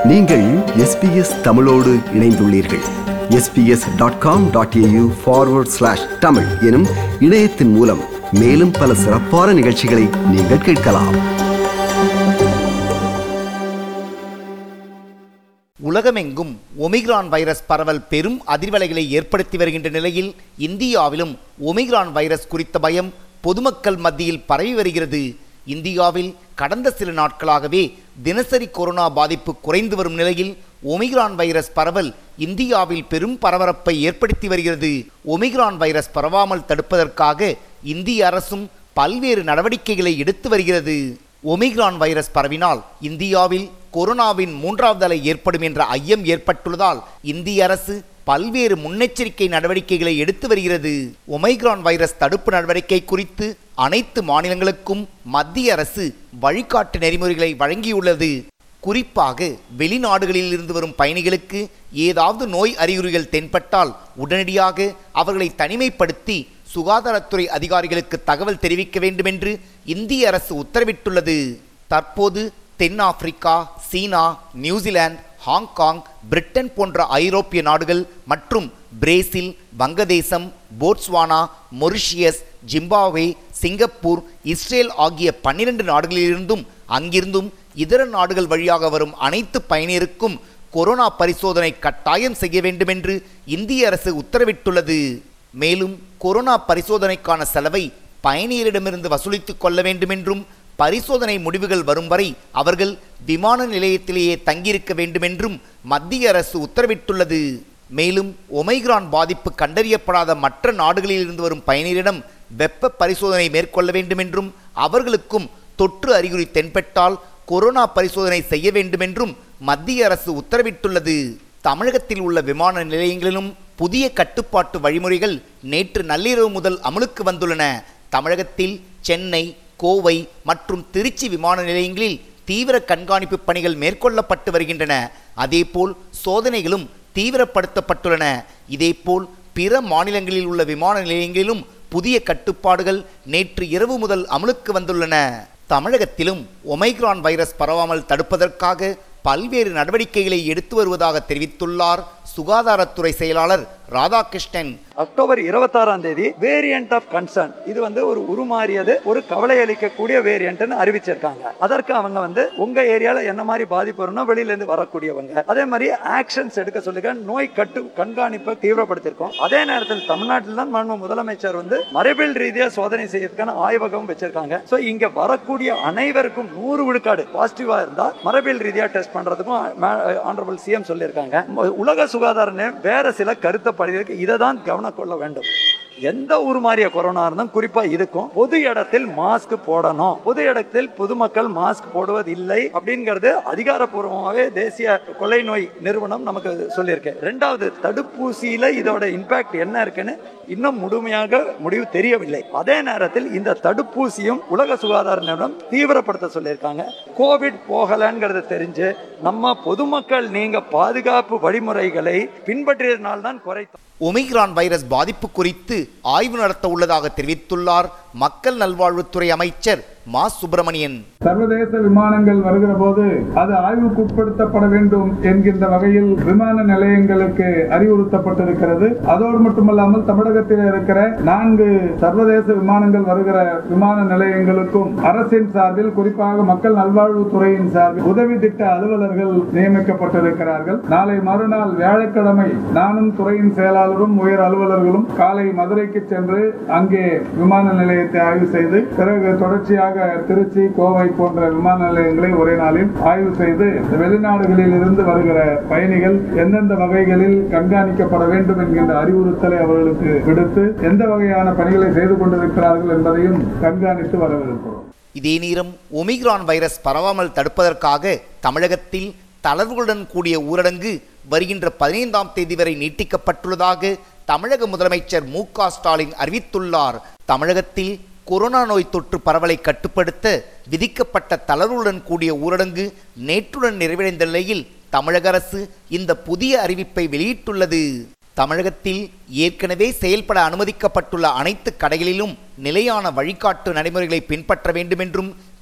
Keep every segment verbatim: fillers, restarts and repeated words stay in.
நீங்கள் எஸ்பிஎஸ் தமிழோடு இணைந்துள்ளீர்கள். SBS dot com dot AU forward slash Tamil எனும் இணையத்தின் மூலம் மேலும் பல சிறப்பான நிகழ்ச்சிகளை நீங்கள் கேட்கலாம். உலகமெங்கும் ஒமிக்ரான் வைரஸ் பரவல் பெரும் அதிர்வலைகளை ஏற்படுத்தி வருகின்ற நிலையில் இந்தியாவிலும் ஒமிக்ரான் வைரஸ் குறித்த பயம் பொதுமக்கள் மத்தியில் பரவி வருகிறது. இந்தியாவில் கடந்த சில நாட்களாகவே தினசரி கொரோனா பாதிப்பு குறைந்து வரும் நிலையில் ஒமிக்ரான் வைரஸ் பரவல் இந்தியாவில் பெரும் பரபரப்பை ஏற்படுத்தி வருகிறது. ஒமிக்ரான் வைரஸ் பரவாமல் தடுப்பதற்காக இந்திய அரசும் பல்வேறு நடவடிக்கைகளை எடுத்து வருகிறது. ஒமிக்ரான் வைரஸ் பரவினால் இந்தியாவில் கொரோனாவின் மூன்றாவது அலை ஏற்படும் என்ற ஐயம் ஏற்பட்டுள்ளதால் இந்திய அரசு பல்வேறு முன்னெச்சரிக்கை நடவடிக்கைகளை எடுத்து வருகிறது. ஒமிக்ரான் வைரஸ் தடுப்பு நடவடிக்கை குறித்து அனைத்து மாநிலங்களுக்கும் மத்திய அரசு வழிகாட்டு நெறிமுறைகளை வழங்கியுள்ளது. குறிப்பாக வெளிநாடுகளில் இருந்து வரும் பயணிகளுக்கு ஏதாவது நோய் அறிகுறிகள் தென்பட்டால் உடனடியாக அவர்களை தனிமைப்படுத்தி சுகாதாரத்துறை அதிகாரிகளுக்கு தகவல் தெரிவிக்க வேண்டும் என்று இந்திய அரசு உத்தரவிட்டுள்ளது. தற்போது தென்னாப்பிரிக்கா, சீனா, நியூசிலாந்து, ஹாங்காங், பிரிட்டன் போன்ற ஐரோப்பிய நாடுகள் மற்றும் பிரேசில், வங்கதேசம், Botswana, Mauritius, Zimbabwe, Singapore, Israel ஆகிய பன்னிரண்டு நாடுகளிலிருந்தும் அங்கிருந்தும் இதர நாடுகள் வழியாக வரும் அனைத்து பயணியருக்கும் கொரோனா பரிசோதனை கட்டாயம் செய்ய வேண்டும் என்று இந்திய அரசு உத்தரவிட்டுள்ளது. மேலும் கொரோனா பரிசோதனைக்கான செலவை பயணியரிடமிருந்து வசூலித்துக் கொள்ள வேண்டும் என்றும் பரிசோதனை முடிவுகள் வரும் வரை அவர்கள் விமான நிலையத்திலேயே தங்கியிருக்க வேண்டும் என்றும் மத்திய அரசு உத்தரவிட்டுள்ளது. மேலும் ஒமிக்ரான் பாதிப்பு கண்டறியப்படாத மற்ற நாடுகளில் இருந்து வரும் பயணியரிடம் வெப்ப பரிசோதனை மேற்கொள்ள வேண்டும் என்றும் அவர்களுக்கும் தொற்று அறிகுறி தென்பட்டால் கொரோனா பரிசோதனை செய்ய வேண்டும் என்றும் மத்திய அரசு உத்தரவிட்டுள்ளது. தமிழகத்தில் உள்ள விமான நிலையங்களிலும் புதிய கட்டுப்பாட்டு வழிமுறைகள் நேற்று நள்ளிரவு முதல் அமலுக்கு வந்துள்ளன. தமிழகத்தில் சென்னை, கோவை மற்றும் திருச்சி விமான நிலையங்களில் தீவிர கண்காணிப்பு பணிகள் மேற்கொள்ளப்பட்டு வருகின்றன. அதேபோல் சோதனைகளும் தீவிரப்படுத்தப்பட்டுள்ளன. இதேபோல் பிற மாநிலங்களில் உள்ள விமான நிலையங்களிலும் புதிய கட்டுப்பாடுகள் நேற்று இரவு முதல் அமலுக்கு வந்துள்ளன. தமிழகத்திலும் ஒமிக்ரான் வைரஸ் பரவாமல் தடுப்பதற்காக பல்வேறு நடவடிக்கைகளை எடுத்து வருவதாக தெரிவித்துள்ளார் சுகாதாரத்துறை செயலாளர் ராதாகிருஷ்ணன். அக்டோபர் இருபத்தி ஆறாம் தேதி வேரியன்ட் ஆஃப் கன்சர்ன், இது வந்து ஒரு உருமாறியது, ஒரு கவலை அளிக்கக்கூடிய வேரியன்ட்னு அறிவிச்சிருக்காங்க. அதற்கு அவங்க வந்து உங்க ஏரியால என்ன மாதிரி பாதிப்பு வரும்னா வெளியில இருந்து வரக்கூடியவங்க, அதே மாதிரி ஆக்ஷன்ஸ் எடுக்க சொல்லுங்க, நோய் கட்டு கண்காணிப்பை தீவிரப்படுத்திருக்கோம். அதே நேரத்தில் தமிழ்நாட்டில் தான் மாண்பு முதலமைச்சர் வந்து மரபியல் ரீதியா சோதனை செய்யறதுக்கான ஆய்வகம் வச்சிருக்காங்க. சோ இங்க வரக்கூடிய அனைவருக்கும் நூறு விழுக்காடு பாசிட்டிவா இருந்தா மரபியல் ரீதியா டெஸ்ட் பண்றதுக்கும் ஆனரபிள் சிஎம் சொல்லியிருக்காங்க. உலக சுகாதார வேற சில கருத்தை படிக்க இதை தான் கவனம் கொள்ள வேண்டும். எந்த ஊர் மாறிய கொரோனா இருந்தாலும் குறிப்பா இருக்கும் பொது இடத்தில் மாஸ்க் போடணும். பொது இடத்தில் பொதுமக்கள் மாஸ்க் போடுவது இல்லை அப்படிங்கிறது அதிகாரப்பூர்வமாகவே தேசிய கொள்ளை நோய் நிறுவனம் நமக்கு சொல்லியிருக்கு. ரெண்டாவது, தடுப்பூசியில இதோட இம்பாக்ட் என்ன இருக்குன்னு இன்னும் முழுமையாக முடிவு தெரியவில்லை. அதே நேரத்தில் இந்த தடுப்பூசியும் உலக சுகாதார நிறுவனம் தீவிரப்படுத்த சொல்லியிருக்காங்க. கோவிட் போகலங்கிறது தெரிஞ்சு நம்ம பொதுமக்கள் நீங்க பாதுகாப்பு வழிமுறைகளை பின்பற்றியதனால்தான் குறைத்தோம். ஒமிக்ரான் வைரஸ் பாதிப்பு குறித்து ஆய்வு நடத்த உள்ளதாக தெரிவித்துள்ளார் மக்கள் நல்வாழ்வுத்துறை அமைச்சர் மா சுப்பிரமணியன். சர்வதேச விமானங்கள் வருகிற போது அது ஆய்வுக்கு உட்படுத்தப்பட வேண்டும் என்கின்ற வகையில் விமான நிலையங்களுக்கு அறிவுறுத்தப்பட்டிருக்கிறது. அதோடு மட்டுமல்லாமல் தமிழகத்தில் இருக்கிற நான்கு சர்வதேச விமானங்கள் வருகிற விமான நிலையங்களுக்கும் அரசின் சார்பில், குறிப்பாக மக்கள் நல்வாழ்வுத்துறையின் சார்பில் உதவி திட்ட அலுவலர்கள் நியமிக்கப்பட்டிருக்கிறார்கள். நாளை மறுநாள் வியாழக்கிழமை நானும் துறையின் செயலாளரும் உயர் அலுவலர்களும் காலை மதுரைக்கு சென்று அங்கே விமான நிலையத்தை ஆய்வு செய்து பிறகு தொடர்ச்சியாக திருச்சி, கோவை போன்ற விமான நிலையங்களை ஒரே நாளில் ஆய்வு செய்து வெளிநாடுகளில் இருந்து வருகிற பயணிகள் எந்தெந்த வகைகளில் கண்காணிக்கப்பட வேண்டும் என்கின்ற அறிவுறுத்தலை அவர்களுக்கு விடுத்து எந்த வகையான பணிகளை செய்து கொண்டிருக்கிறார்கள் என்பதையும் கண்காணித்து வரவிருக்கிறோம். இதே நேரம் ஒமிக்ரான் வைரஸ் பரவாமல் தடுப்பதற்காக தமிழகத்தில் தளர்வுகளுடன் கூடிய ஊரடங்கு வருகின்ற பதினைந்தாம் தேதி வரை நீட்டிக்கப்பட்டுள்ளதாக தமிழக முதலமைச்சர் மு க ஸ்டாலின் அறிவித்துள்ளார். தமிழகத்தில் கொரோனா நோய் தொற்று பரவலை கட்டுப்படுத்த விதிக்கப்பட்ட தளர்வுடன் கூடிய ஊரடங்கு நேற்றுடன் நிறைவடைந்த நிலையில் தமிழக அரசு இந்த புதிய அறிவிப்பை வெளியிட்டுள்ளது. தமிழகத்தில் ஏற்கனவே செயல்பட அனுமதிக்கப்பட்டுள்ள அனைத்து கடைகளிலும் நிலையான வழிகாட்டு நடைமுறைகளை பின்பற்ற வேண்டும் என்றும்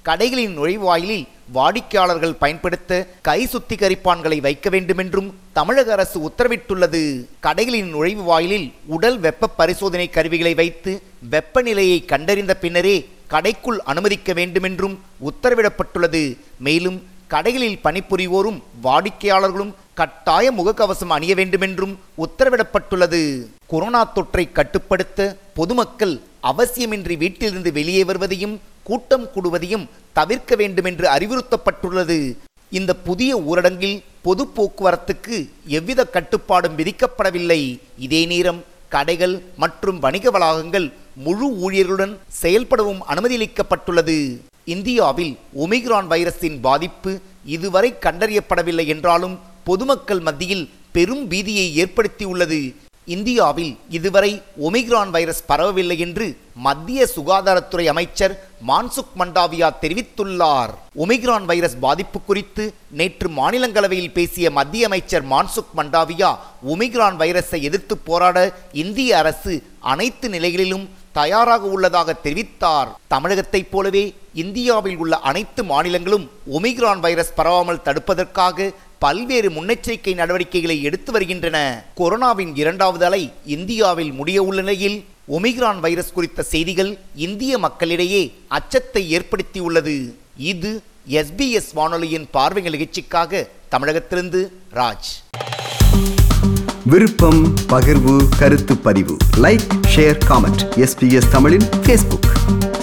கடைகளின் நுழைவாயிலில் வாடிக்கையாளர்கள் பயன்படுத்த கை சுத்திகரிப்பான்களை வைக்க வேண்டும் என்றும் தமிழக அரசு உத்தரவிட்டுள்ளது. கடைகளின் நுழைவு வாயிலில் உடல் வெப்ப பரிசோதனை கருவிகளை வைத்து வெப்பநிலையை கண்டறிந்த பின்னரே கடைக்குள் அனுமதிக்க வேண்டும் என்றும் உத்தரவிடப்பட்டுள்ளது. மேலும் கடைகளில் பணிபுரிவோரும் வாடிக்கையாளர்களும் கட்டாய முகக்கவசம் அணிய வேண்டும் என்றும் உத்தரவிடப்பட்டுள்ளது. கொரோனா தொற்றை கட்டுப்படுத்த பொதுமக்கள் அவசியமின்றி வீட்டிலிருந்து வெளியே வருவதையும் கூட்டம் கூடுவதையும் தவிர்க்க வேண்டும் என்று அறிவுறுத்தப்பட்டுள்ளது. இந்த புதிய ஊரடங்கில் பொது போக்குவரத்துக்கு எவ்வித கட்டுப்பாடும் விதிக்கப்படவில்லை. இதே நேரம் கடைகள் மற்றும் வணிக வளாகங்கள் முழு ஊழியர்களுடன் செயல்படவும் அனுமதியளிக்கப்பட்டுள்ளது. இந்தியாவில் ஒமிக்ரான் வைரஸின் பாதிப்பு இதுவரை கண்டறியப்படவில்லை என்றாலும் பொதுமக்கள் மத்தியில் பெரும் பீதியை ஏற்படுத்தியுள்ளது. இந்தியாவில் இதுவரை ஒமிக்ரான் வைரஸ் பரவவில்லை என்று மத்திய சுகாதாரத்துறை அமைச்சர் மான்சுக் மண்டாவியா தெரிவித்துள்ளார். ஒமிக்ரான் வைரஸ் பாதிப்பு குறித்து நேற்று மாநிலங்களவையில் பேசிய மத்திய அமைச்சர் மான்சுக் மண்டாவியா ஒமிக்ரான் வைரஸை எதிர்த்து போராட இந்திய அரசு அனைத்து நிலைகளிலும் தயாராக உள்ளதாக தெரிவித்தார். தமிழகத்தைப் போலவே இந்தியாவில் உள்ள அனைத்து மாநிலங்களும் ஒமிக்ரான் வைரஸ் பரவாமல் தடுப்பதற்காக பல்வேறு முன்னெச்சரிக்கை நடவடிக்கைகளை எடுத்து வருகின்றன. கொரோனாவின் இரண்டாவது அலை இந்தியாவில் முடிய உள்ள நிலையில் ஒமிக்ரான் வைரஸ் குறித்த செய்திகள் இந்திய மக்களிடையே அச்சத்தை ஏற்படுத்தியுள்ளது. இது எஸ்பிஎஸ் வானொலியின் பார்வை நிகழ்ச்சிக்காக தமிழகத்திலிருந்து ராஜ். விருப்பம், பகிர்வு, கருத்து பதிவு, லைக், ஷேர், காமெண்ட். எஸ்பிஎஸ் தமிழின் ஃபேஸ்புக்.